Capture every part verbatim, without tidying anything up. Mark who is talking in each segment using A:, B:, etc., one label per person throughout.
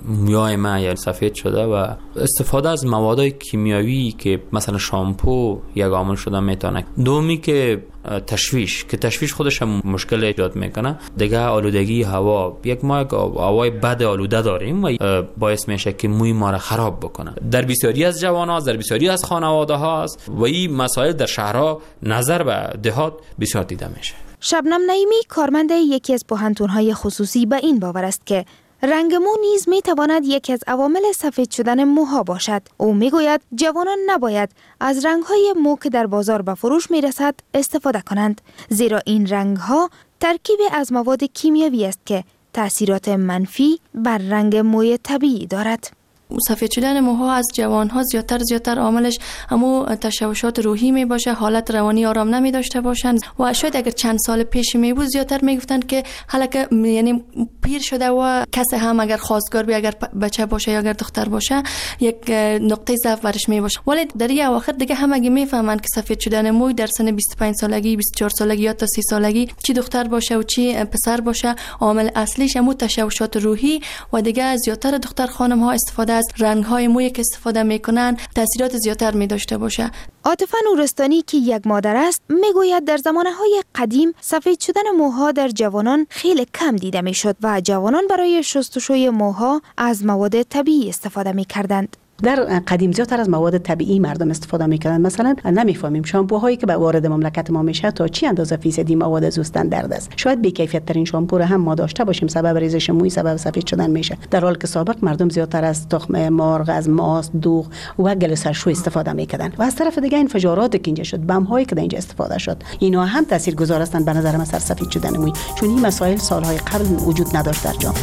A: موهای من یا سفید شده و استفاده از مواد کیمیایی که مثلا شامپو یک عامل شده میتونه. دومی که تشویش که تشویش خودش هم مشکل ایجاد میکنه. دیگه آلودگی هوا، یک ما یک هوای بد آلوده داریم و باعث میشه که موی ما را خراب بکنه. در بسیاری از جوانان، در بسیاری از خانواده ها است و این مسائل در شهرها نظر به دهات بسیار دیده میشه.
B: شبنم نعیمی کارمند یکی از پوهنتون‌های خصوصی به این باور است که رنگ مو نیز می تواند یکی از عوامل سفید شدن موها باشد. او می گوید جوانان نباید از رنگ‌های مو که در بازار به فروش می رسد استفاده کنند، زیرا این رنگ‌ها ترکیب از مواد کیمیایی است که تأثیرات منفی بر رنگ موی طبیعی دارد.
C: سفید شدن موها از جوانها زیادتر زیادتر عاملش همو تشوشات روحی می باشه، حالت روانی آرام نمی داشته باشند و شاید اگر چند سال پیش می بود زیادتر می گفتند که حالا که یعنی پیر شده و کسی هم اگر خواستگار بی اگر بچه باشه یا اگر دختر باشه یک نقطه ضعف برش می باشه. ولی در این اواخر دیگه همگی می فهمند که سفید شدن موی در سن بیست و پنج سالگی، بیست و چهار سالگی یا تا سی سالگی چی دختر باشه و چی پسر باشه عامل اصلیش همو تشوشات روحی و دیگه زیادتر دختر خانم ها استفاده از رنگ‌های موی که استفاده می‌کنن تأثیرات زیادتر می‌داشته باشه.
B: عاطفه نورستانی که یک مادر است میگوید در زمانه‌های قدیم سفید شدن موها در جوانان خیلی کم دیده می‌شد و جوانان برای شستشوی موها از مواد طبیعی استفاده می‌کردند.
D: در قدیم زیادتر از مواد طبیعی مردم استفاده میکنن. مثلا نمیفهمیم شامپوهایی که به وارد مملکت ما میشه تا چی اندازه فیصدی مواد از استاندارد است. شاید بی کیفیت ترین شامپو رو هم ما داشته باشیم، سبب ریزش موی، سبب سفید شدن میشه، در حالی که سابق مردم زیادتر از تخم مرغ، از ماست، دوغ و گل سرشو استفاده میکردن. و از طرف دیگه انفجارات که اینجا شد، بم هایی که در اینجا استفاده شد، اینا هم تاثیرگذار هستند به نظر من سر سفید شدن موی، چون این مسائل سالهای قبل وجود نداشت در جامعه.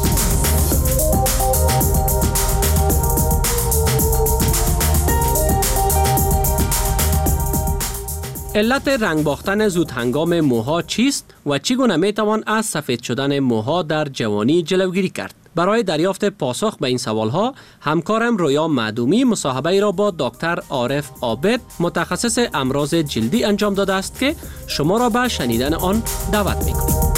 E: علت رنگ باختن زود هنگام موها چیست و چگونه میتوان از سفید شدن موها در جوانی جلوگیری کرد؟ برای دریافت پاسخ به این سوالها همکارم رویا معدومی مصاحبه را با دکتر عارف عابد متخصص امراض جلدی انجام داده است که شما را به شنیدن آن دعوت می‌کنیم.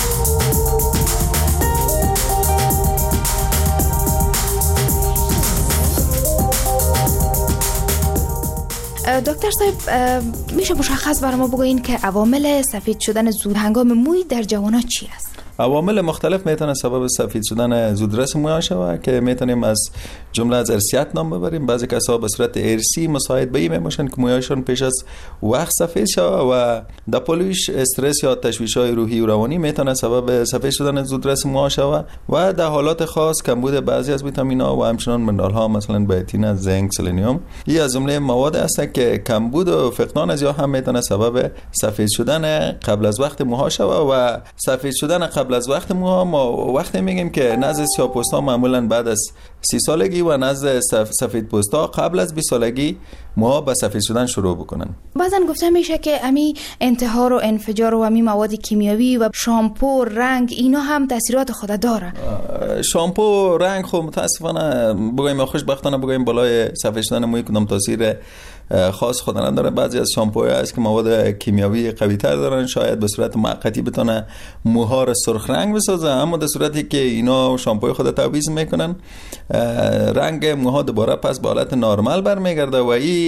B: دکتر صاحب میشه مشخص برای ما بگوین که عوامل سفید شدن زود هنگام موی در جوانان چی است؟
F: عوامل مختلف میتونه سبب سفید شدن زودرس موی شود که میتونیم از جمله از ارثیت نام ببریم. بعضی کسا به صورت ارثی مساعد به این میشن که مویشون پیش از وقت سفید شود و دپولوش استرس یا تشویش‌های روحی و روانی میتونه سبب سفید شدن زودرس موی شود و در حالات خاص کمبود بعضی از ویتامین‌ها و همچنین منرال‌ها مثلا بیتین، زنک، سلنیوم این از جمله مواد است که کمبود و فقدان از یا هم میتونه سبب سفید شدن قبل از وقت موها شود و سفید شدن قبل از وقت موها ما وقتی میگیم که نزد سیاه‌پوستا معمولا بعد از سی سالگی و نزد سفیدپوستا قبل از بیست سالگی موها به سفید شدن شروع بکنن.
B: بعضا گفته میشه که امی انتحار و انفجار و امی مواد کیمیایی و شامپو، رنگ اینا هم تاثیرات خود داره.
F: شامپو، رنگ خب متاسفانه بگویم خوشبختانه بگویم بالای سفید شدن موی کدام تاثیر خاص خود نداره. بعضی از شامپوهای هست که مواد کیمیایی قوی تر دارن، شاید به صورت موقتی بتونه موها رو سرخ رنگ بسازه، اما در صورتی که اینا شامپوی خود تعویض میکنن رنگ موها دوباره پس به حالت نرمال برمیگرده و این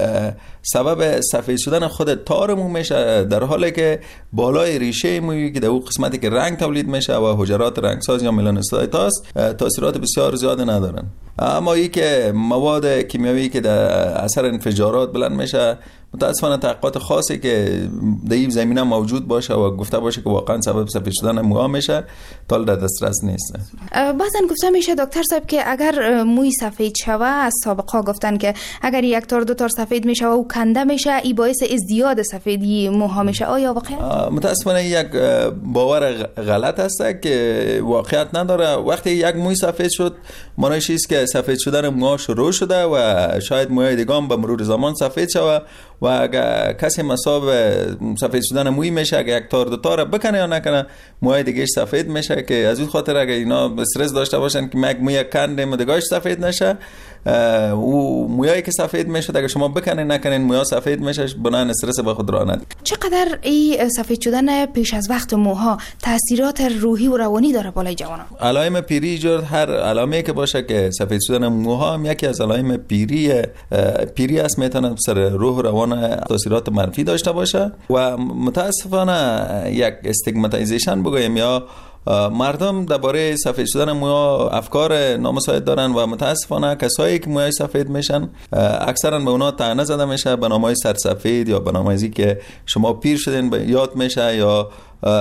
F: سبب سفید شدن خود تار مو میشه، در حالی که بالای ریشه موی که در اون قسمتی که رنگ تولید میشه و حجرات رنگساز یا ملانوسایت هست تاثیرات بسیار زیاد ندارن. اما این که مواد کیمیایی که در اثر انفجارات بلند میشه متاسفانه تحقیقات خاصی که در این زمینه موجود باشه و گفته باشه که واقعا سبب سفید شدن موها میشه تا در دسترس نیست.
B: بعضن گفته میشه دکتر صاحب که اگر موی سفید شوه، از سابقا گفتن که اگر یک تار دو تار سفید میشه و کنده میشه ای باعث ازدیاد سفیدی موها میشه. آیا واقعا؟
F: متاسفانه یک باور غلط است که واقعیت نداره. وقتی یک موی سفید شد معنیش است که سفید شدن موها شروع شده و شاید موهای دیگه هم به مرور زمان سفید شوه و اگر کسی مصاب سفید شدن موی میشه اگر یک تار دو تار بکنه یا نکنه موهای دیگهش سفید میشه، که از اون خاطر اگر اینا استرس داشته باشن که یک موی کنده دیگهش سفید نشه او مویایی که سفید میشه اگه شما بکنین نکنین مویا سفید میشه، بنابراین استرس به خود راه ندید.
B: چقدر این سفید شدن پیش از وقت موها تاثیرات روحی و روانی داره بالای جوانان؟
F: علائم پیری جور هر علامه که باشه که سفید شدن موها هم یکی از علائم پیری پیری است، میتونه سر روح و روان تاثیرات منفی داشته باشه و متاسفانه یک استیگماتایزیشن بگویم یا مردم درباره سفید شدن موها افکار نامساعد دارن و متاسفانه کسایی که موهای سفید میشن اکثرا به اونا طعنه زده میشه به نامای سرسفید یا به نامایی که شما پیر شدین یاد میشه یا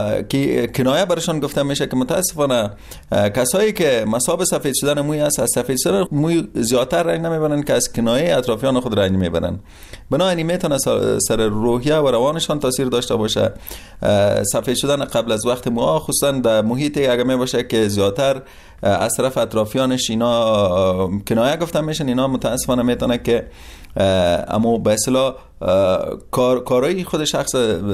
F: که کنایه برشان گفته میشه که متاسفانه کسایی که مصاب سفید شدن موی است از سفید شدن موی زیادتر رنج نمیبرن که از کنایه اطرافیان خود رنج میبرن. بنابراین میتونه سر روحیه و روانشان تاثیر داشته باشه. سفید شدن قبل از وقت موها خصوصا در محیط اگه می باشه که زیادتر از طرف اطرافیانش اینا کنایه گفته میشن، اینا متاسفانه میتونه که اما به اصطلاح کار کارایی خود شخص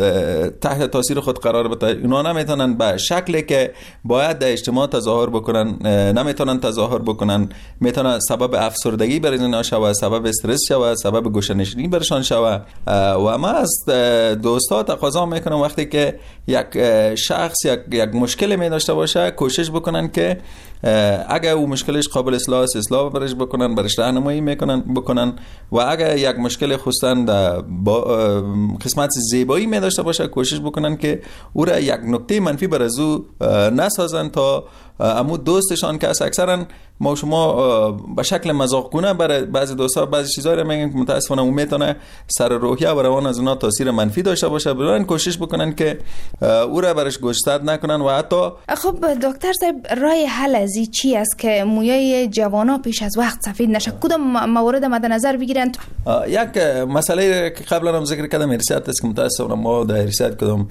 F: تحت تاثیر خود قرار بده. اینا نمیتونن به شکلی که باید در اجتماع تظاهر بکنن نمیتونن تظاهر بکنن، میتونه سبب افسردگی برای اینا شوه، سبب استرس شوه، سبب گوشه‌نشینی برشان شوه. و ما از دوستا تقاضا میکنم وقتی که یک شخص یک یک مشکلی می داشته باشه کوشش بکنن که اگر او مشکلش قابل اصلاح است اصلاح برش بکنن، برش راهنمایی میکنن بکنن و اگر یک مشکل خصوصا با قسمت زیبایی می داشته باشه کوشش بکنن که او را یک نکته منفی بر از او نسازن تا امو دوستشان که اکثرا ما شما به شکل مذاقگونه برای بعضی دوستا بعضی چیزا رو میگن که متاسفانه اون میتونه سر روحیه و روان از اونها تاثیر منفی داشته باشه. بنابراین کوشش بکنن که او را برش گوشزد نکنن و حتی
B: خب دکتر صاحب راه حل از این چی است که مویای جوانا پیش از وقت سفید نشه؟ کدام موارد مد نظر بگیرن؟
F: یک مسئله که قبلا هم ذکر کردم ریست است که متاسفانه ما در ریست کدام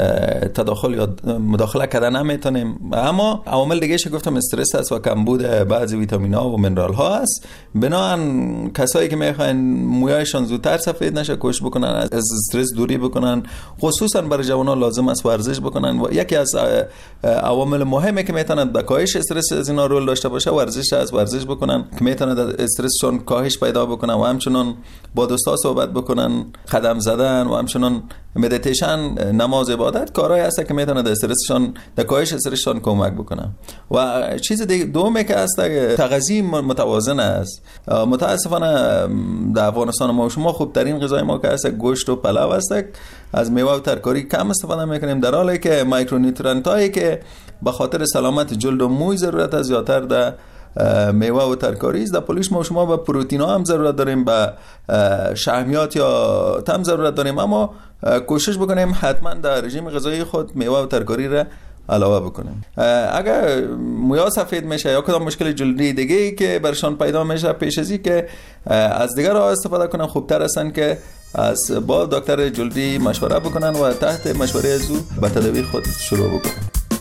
F: تداخل یا مداخله کردن نمیتونیم، اما عوامل دیگه ش گفتم استرس است و کمبود بعضی ویتامین ها و منرال ها است. بنابراین کسایی که میخواین مویایشان زودتر سفید نشه کوشش بکنن از استرس دوری بکنن، خصوصا برای جوانان لازم است ورزش بکنن و یکی از عوامل مهمی که میتونه در کاهش استرس از اینا رول داشته باشه ورزش است. ورزش بکنن که میتونه در استرسشون کاهش پیدا بکنن و همچنین با دوستا صحبت بکنن، قدم زدن و همچنین مدیتیشن، نماز، عبادت کارهایی هست که میتونه در استرسشون در کاهش استرسشون کمک بکنه. و چیز دیگه دومی که هست تغذیه متوازن است. متاسفانه در افغانستان ما شما خوب ترین غذای ما که هست گوشت و پلو است، از میوه و ترکاری کم استفاده میکنیم در حالی که مایکرونیوترنت هایی که به خاطر سلامت جلد و موی ضرورت است زیادتر در میوه و ترکاری است. در پولیش ما شما به پروتئین ها هم ضرورت داریم، به شحمیات یا تم ضرورت داریم، اما کوشش بکنیم حتما در رژیم غذایی خود میوه و ترکاری را علاوه بکنیم. اگر مویا سفید میشه یا کدام مشکل جلدی دیگه ای که برشان پیدا میشه پیش ازی که از دیگر راه استفاده کنن خوبتر هستن که از با دکتر جلدی مشوره بکنن و تحت مشوره از او به تداوی خود شروع بکنن.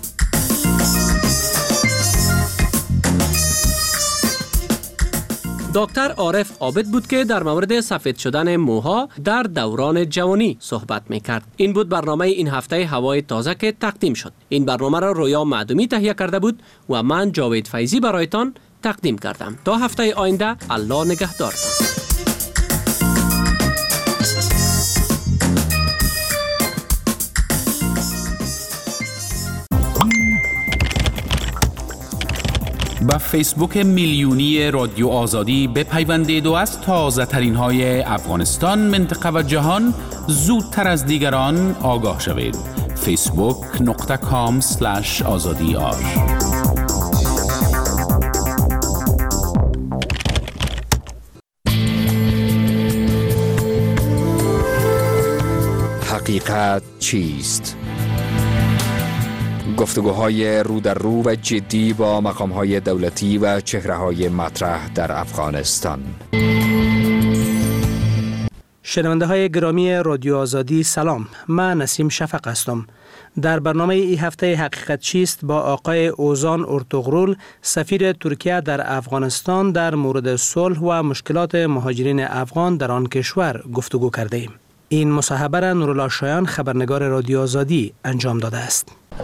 E: دکتر عارف عابد بود که در مورد سفید شدن موها در دوران جوانی صحبت میکرد. این بود برنامه این هفته هوای تازه که تقدیم شد. این برنامه را رویا معدومی تهیه کرده بود و من جاوید فیضی برایتان تقدیم کردم. تا هفته آینده الله نگهدارتان.
G: با فیسبوک میلیونی رادیو آزادی بپیوندید و از تازه ترین های افغانستان، منطقه و جهان زودتر از دیگران آگاه شوید. فیسبوک نقطه کام سلش آزادی آر.
H: حقیقت چیست؟ گفتگوهای رو در رو و جدی با مقام‌های دولتی و چهره‌های مطرح در افغانستان.
I: شنونده های گرامی رادیو آزادی سلام، من نسیم شفق هستم. در برنامه این هفته حقیقت چیست با آقای اوزان ارتغرول سفیر ترکیه در افغانستان در مورد صلح و مشکلات مهاجرین افغان در آن کشور گفتگو کرده ایم. این مصاحبه را نورالله شایان خبرنگار رادیو آزادی انجام داده است.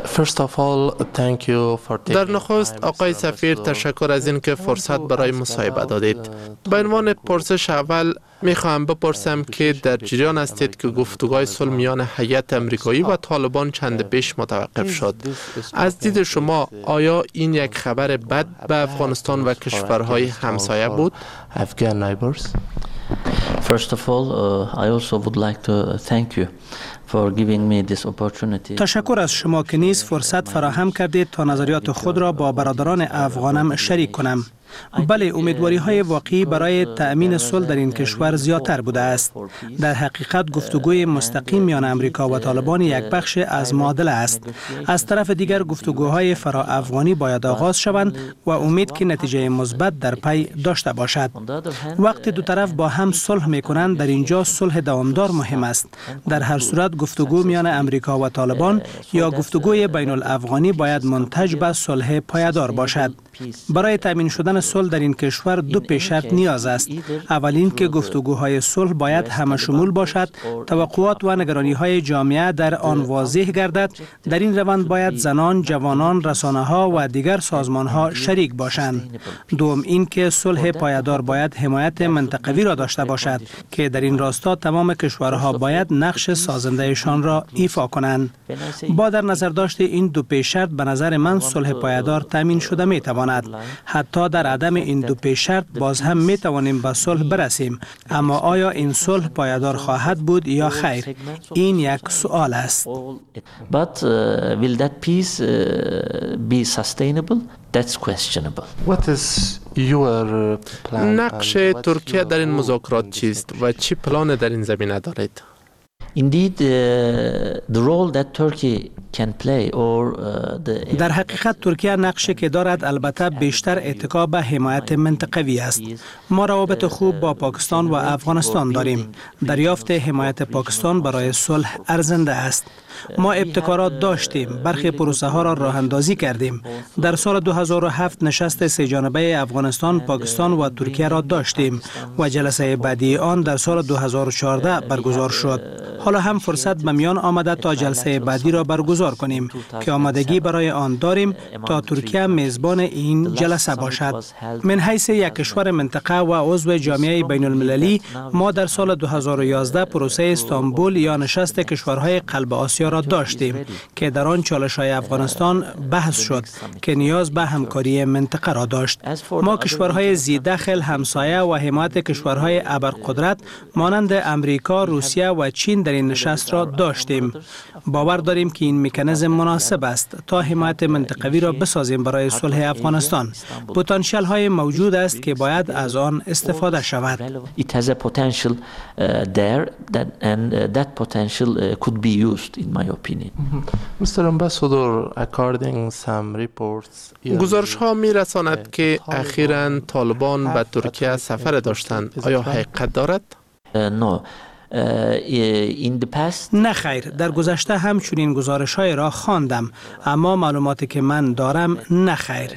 J: در نخست آقای سفیر تشکر از این که فرصت برای مصاحبه دادید. به عنوان پرسش اول میخواهم بپرسم که در جریان هستید که گفتگوهای صلح میان هیئت امریکایی و طالبان چند پیش متوقف شد. از دید شما آیا این یک خبر بد به افغانستان و کشورهای همسایه بود؟
K: First of all, uh, I also would like to thank you for giving me this opportunity.
I: تشکر از شما که نیز فرصت فراهم کردید تا نظریات خود را با برادران افغانم شریک کنم. بله، امیدواری های واقعی برای تأمین صلح در این کشور زیادتر بوده است. در حقیقت گفتگوی مستقیم میان امریکا و طالبان یک بخش از معادله است. از طرف دیگر گفتگوهای فرا افغانی باید آغاز شوند و امید که نتیجه مثبت در پی داشته باشد. وقتی دو طرف با هم صلح میکنند در اینجا صلح دوامدار مهم است. در هر صورت گفتگو میان امریکا و طالبان یا گفتگوی بین الافغانی باید منتج به صلح پایدار باشد. برای تامین شدن صلح در این کشور دو پیش شرط نیاز است. اولین که گفتگوهای صلح باید همه شمول باشد، توقعات و نگرانی‌های جامعه در آن واضح گردد. در این روند باید زنان، جوانان، رسانه‌ها و دیگر سازمان‌ها شریک باشند. دوم این که صلح پایدار باید حمایت منطقوی را داشته باشد که در این راستا تمام کشورها باید نقش سازنده‌شان را ایفا کنند. با در نظر داشت این دو پیش شرط به نظر من صلح پایدار تامین شده می‌تواند. حتی در عدم این دو پیش شرط باز هم می توانیم به صلح برسیم، اما آیا این صلح پایدار خواهد بود یا خیر؟ این یک سوال است.
K: But uh, will that peace uh, be sustainable? That's questionable.
J: What is your plan? نقش ترکیه در این مذاکرات چیست و چی پلان در این زمینه دارید؟
K: Indeed, uh, the role that Turkey can play or uh, the
I: در حقیقت ترکیه نقشی که دارد البته بیشتر اتکا به حمایت منطقوی است. ما روابط خوب با پاکستان و افغانستان داریم. دریافت حمایت پاکستان برای صلح ارزنده است. ما ابتکارات داشتیم، برخی پروسه ها را راه اندازی کردیم. در سال دو هزار و هفت نشست سه جانبه افغانستان، پاکستان و ترکیه را داشتیم و جلسه بعدی آن در سال دو هزار و چهارده برگزار شد. حالا هم فرصت به میان آمده تا جلسه بعدی را برگزار کنیم که آمادگی برای آن داریم تا ترکیه میزبان این جلسه باشد. من حیث یک کشور منطقه و عضو جامعه بین المللی، ما در سال دو هزار و یازده پروسه استانبول یا نشست کشورهای قلب آسیا را داشتیم که در آن چالش‌های افغانستان بحث شد که نیاز به همکاری منطقه را داشت. ما کشورهای ذی‌دخل، همسایه و حمایت کشورهای ابرقدرت مانند امریکا، روسیه و چین در این نشست را داشتیم. باور داریم که این مکانیزم مناسب است تا حمایت منطقوی را بسازیم برای صلح افغانستان. پتانسیل های موجود است که باید از آن استفاده شود.
K: It has a potential uh, there that and uh, that potential uh, could be used in my opinion.
J: Mister Ambassador, according some reports, گزارش ها می رساند که اخیراً طالبان به ترکیه سفر داشتند. آیا حقیقت دارد؟
K: Uh, no.
I: نه خیر، در گذشته همچنین گزارش های را خواندم، اما معلوماتی که من دارم نه خیر.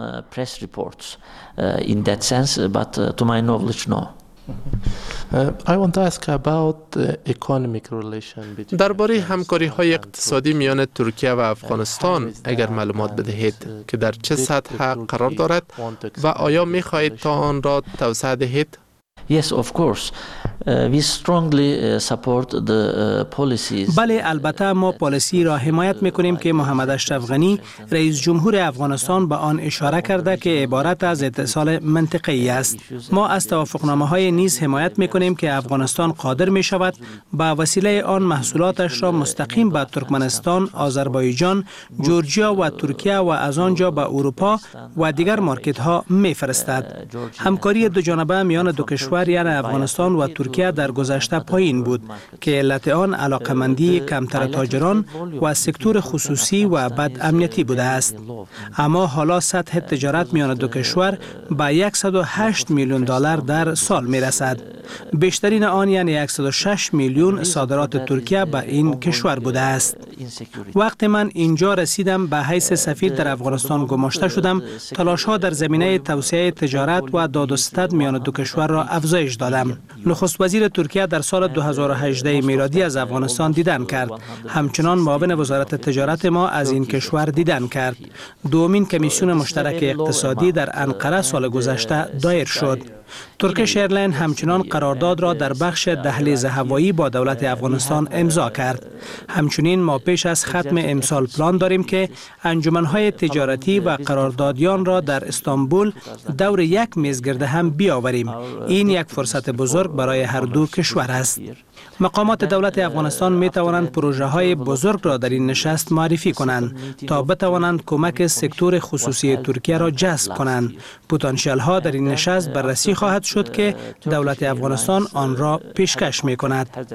J: درباره همکاری های اقتصادی میان ترکیه و افغانستان اگر معلومات بدهید که در چه سطح قرار دارد و آیا می خواهید تا آن را توسعه دهید؟
K: Yes, of course. Uh, we strongly uh, support the uh, policies.
I: بله، البته ما پالیسی را حمایت میکنیم که محمد اشرف غنی رئیس جمهور افغانستان به آن اشاره کرده که عبارت از اتصال منطقه‌ای است. ما از توافقنامه های نیز حمایت میکنیم که افغانستان قادر می شود به وسیله آن محصولاتش را مستقیم به ترکمنستان، آذربایجان، جورجیا و ترکیه و از آنجا به اروپا و دیگر مارکت ها میفرستد. همکاری دو جانبه میان دو کشور یعنی افغانستان و ترکیه در گذشته پایین بود که علت آن علاقمندی کمتر تاجران و سکتور خصوصی و بد امنیتی بوده است. اما حالا سطح تجارت میان دو کشور به صد و هشت میلیون دلار در سال می رسد. بیشترین آن یعنی صد و شش میلیون صادرات ترکیه به این کشور بوده است. وقتی من اینجا رسیدم به حیث سفیر در افغانستان گماشته شدم، تلاش ها در زمینه توسعه تجارت و داد و ستد میان دو کشور را افزایش دادم. نخست نخست وزیر ترکیه در سال دو هزار و هجده میلادی از افغانستان دیدن کرد. همچنان معاون وزارت تجارت ما از این کشور دیدن کرد. دومین کمیسیون مشترک اقتصادی در انقره سال گذشته دایر شد. ترکیش ایرلاین همچنان قرارداد را در بخش دهلیز هوایی با دولت افغانستان امضا کرد. همچنین ما پیش از ختم امسال پلان داریم که انجمن‌های تجارتی و قراردادیان را در استانبول دور یک میز گرد هم بیاوریم. این یک فرصت بزرگ برای هر دو کشور است. مقامات دولت افغانستان می توانند پروژه های بزرگ را در این نشست معرفی کنند تا بتوانند کمک سکتور خصوصی ترکیه را جذب کنند. پتانسیل ها در این نشست بررسی خواهد شد که دولت افغانستان آن را پیشکش می کند.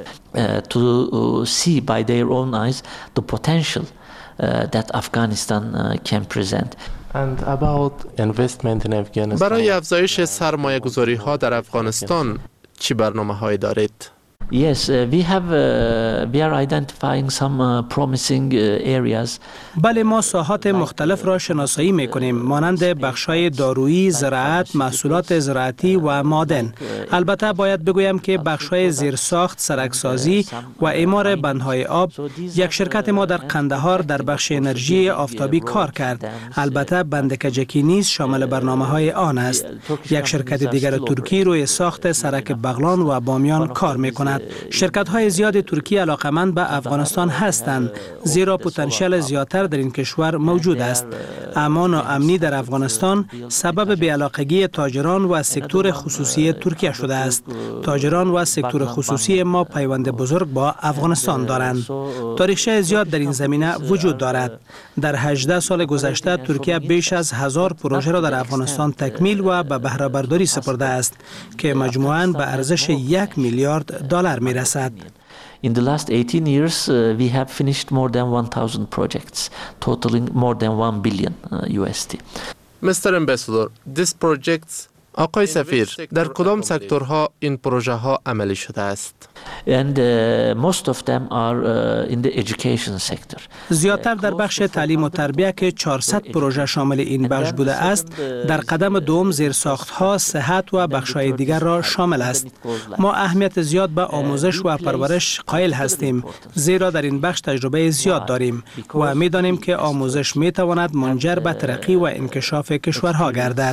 K: To see by their own eyes the potential that Afghanistan can present.
J: And about investment in Afghanistan. برای افزایش سرمایه گذاری ها در افغانستان چی برنامه هایی دارید؟
K: Yes, uh, we have uh, we are identifying some uh, promising uh, areas.
I: بله، ما ساحات مختلف را شناسایی می‌کنیم، مانند بخش‌های دارویی، زراعت، محصولات زراعتی و معدن. البته باید بگویم که بخش‌های زیرساخت، سرکسازی و اعمار بندهای آب، یک شرکت ما در قندهار در بخش انرژی آفتابی کار کرد. البته بند کجکی نیز شامل برنامه‌های آن است. یک شرکت دیگر ترکی روی ساخت سرک بغلان و بامیان کار می‌کند. شرکت‌های زیاد ترکی علاقمند به افغانستان هستند، زیرا پتانسیل زیادتر در این کشور موجود است. امان و امنی در افغانستان سبب بی‌علاقگی تاجران و سکتور خصوصی ترکیه شده است. تاجران و سکتور خصوصی ما پیوند بزرگ با افغانستان دارند. تاریخچه زیاد در این زمینه وجود دارد. در هجده سال گذشته ترکیه بیش از هزار پروژه را در افغانستان تکمیل و به بهره برداری سپرده است که مجموعاً به ارزش یک میلیارد دلار می رسد.
K: In the last eighteen years, uh, we have finished more than one thousand projects, totaling more than one billion uh, U S D.
J: Mister Ambassador, these projects آقای سفیر، در کدام سکتورها این پروژه ها عملی شده است؟
K: And uh, most of them are uh, in the education sector.
I: زیادتر در بخش تعلیم و تربیت که چهارصد پروژه شامل این بخش بوده است. در قدم دوم زیرساخت‌ها، صحت و بخش‌های دیگر را شامل است. ما اهمیت زیاد به آموزش و پرورش قائل هستیم، زیرا در این بخش تجربه زیاد داریم و می‌دانیم که آموزش می‌تواند منجر به ترقی و انکشاف کشورها گردد.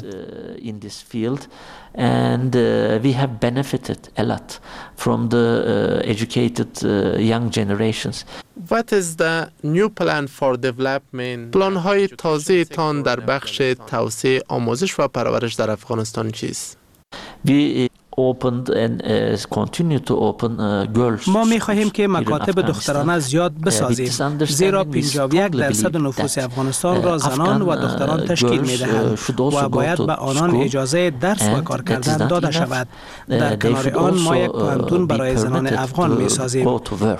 K: And uh, we have benefited a lot from the uh, educated uh, young generations.
J: What is the new plan for development? پلان های تازه تان در بخش توسعه آموزش و پرورش در افغانستان چیست؟
K: We opened and uh, continue to open uh, girls.
I: ما می خواهیم که مکاتب دخترانه زیاد بسازیم، زیرا پنجاه و یک درصد نفوس افغانستان را زنان و دختران تشکیل می دهند و باید به آنان اجازه درس و کار کردن داده شود. در کنار آن ما یک پانتون برای زنان افغان می سازیم.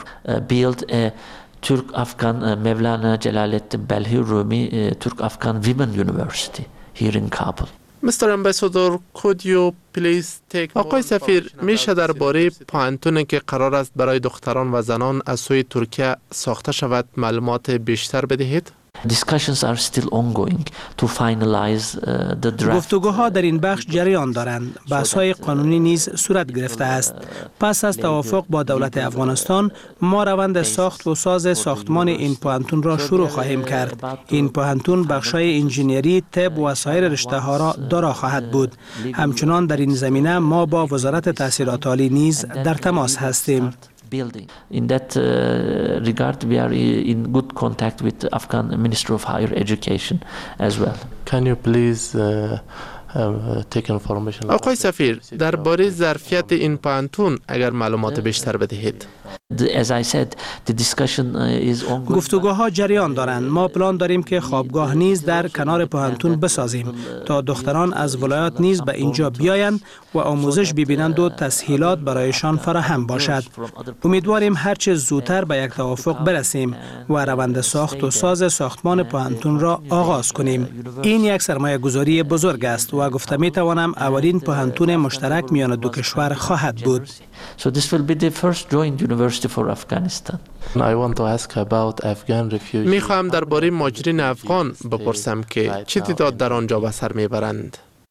K: Turk Afghan Mevlana Celaleddin Belhi Rumi Turk Afghan Women University here in Kabul.
J: Mister Ambassador, could you please take... آقای سفیر، میشه درباره پانتونی که قرار است برای دختران و زنان از سوی ترکیه ساخته شود معلومات بیشتر بدهید؟
K: Discussions are still ongoing to finalize uh, the draft.
I: گفتگوها در این بخش جریان دارند. بحث‌های قانونی نیز صورت گرفته است. پس از توافق با دولت افغانستان، ما روند ساخت و ساز ساختمان این پوهنتون را شروع خواهیم کرد. این پوهنتون بخش‌های انجینری، طب و سایر رشته‌ها را دارا خواهد بود. همچنان در این زمینه ما با وزارت تحصیلات عالی نیز در تماس هستیم.
K: Building. In that uh, regard, we are in good contact with the Afghan Ministry of Higher Education as well.
J: Can you please uh, uh, take information? آقای سفیر، درباره ظرفیت این پانتون اگر معلومات بیشتر بدهید.
K: As I said, the discussion is ongoing.
I: گفتگوها جریان دارند. ما پلان داریم که خوابگاه نیز در کنار پوهنتون بسازیم تا دختران از ولایات نیز به اینجا بیایند و آموزش ببینند و تسهیلات برایشان فراهم باشد. امیدواریم هرچه زودتر به یک توافق برسیم و روند ساخت و ساز ساختمان پوهنتون را آغاز کنیم. این یک سرمایه گذاری بزرگ است و گفته می توانم اولین پوهنتون مشترک میان دو کشور خواهد بود.
K: So this will be the first joint university for Afghanistan.
J: I want to ask about Afghan refugees. میخواهم درباره مهاجرین افغان بپرسم که چه تعداد در آنجا به سر میبرند؟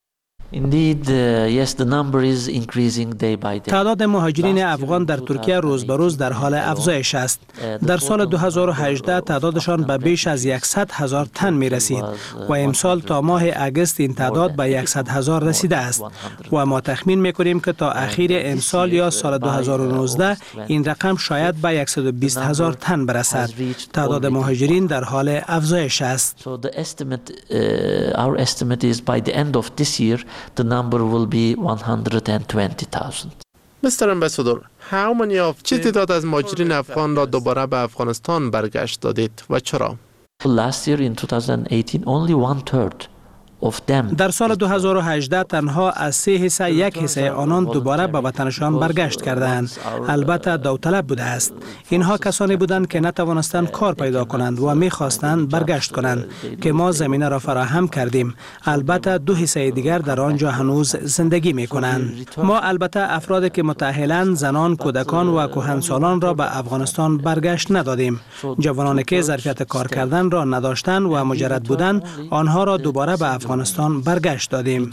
K: Indeed, uh, yes, the number is increasing day by day.
I: تعداد مهاجرین افغان در ترکیه روز به روز در حال افزایش است. در سال دو هزار و هجده تعدادشان به بیش از صد هزار تن می رسید و امسال تا ماه اگست این تعداد به صد هزار رسیده است و ما تخمین می کنیم که تا اخیر امسال یا سال دو هزار و نوزده این رقم شاید به صد و بیست هزار تن برسد. تعداد مهاجرین در حال افزایش است.
K: So the estimate, uh, our estimate is by the end of this year, the number will be one hundred twenty thousand.
J: Mister Ambassador, how many of چه تعداد از مهاجرین افغان را دوباره به افغانستان برگشت دادید و چرا؟
K: Last year in twenty eighteen, only one third of them.
I: در سال دو هزار و هجده تنها از سه حصه یک حصه آنان دوباره به وطنشان برگشت کردند. البته داوطلب بوده است. اینها کسانی بودند که نتوانستند کار پیدا کنند و می‌خواستند برگشت کنند که ما زمینه را فراهم کردیم. البته دو حصه دیگر در آنجا هنوز زندگی می‌کنند. ما البته افرادی که متأهلند، زنان، کودکان و کهنسالان را به افغانستان برگشت ندادیم. جوانانی که ظرفیت کار کردن را نداشتند و مجرد بودند، آنها را دوباره به افغانستان برگشت دادیم.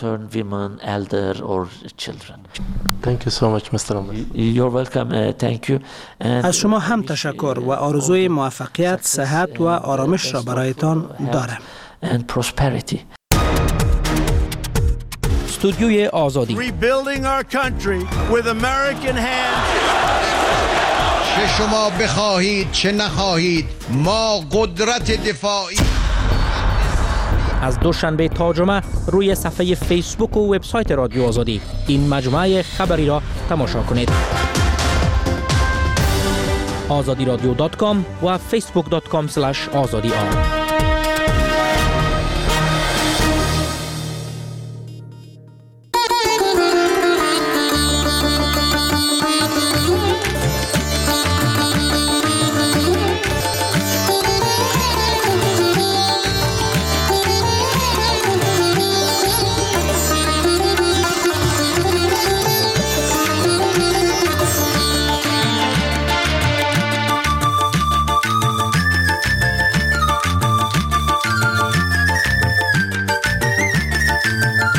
I: از شما هم تشکر و آرزوی موفقیت، صحت و آرامش را برایتان دارم.
L: استودیوی آزادی.
M: چه شما بخواهید چه نخواهید، ما قدرت دفاعی.
L: از دوشنبه تا جمعه روی صفحه فیسبوک و وبسایت رادیو آزادی این مجموعه خبری را تماشا کنید. آزادی رادیو دات کام و فیسبوک دات کام اسلش آزادی آر.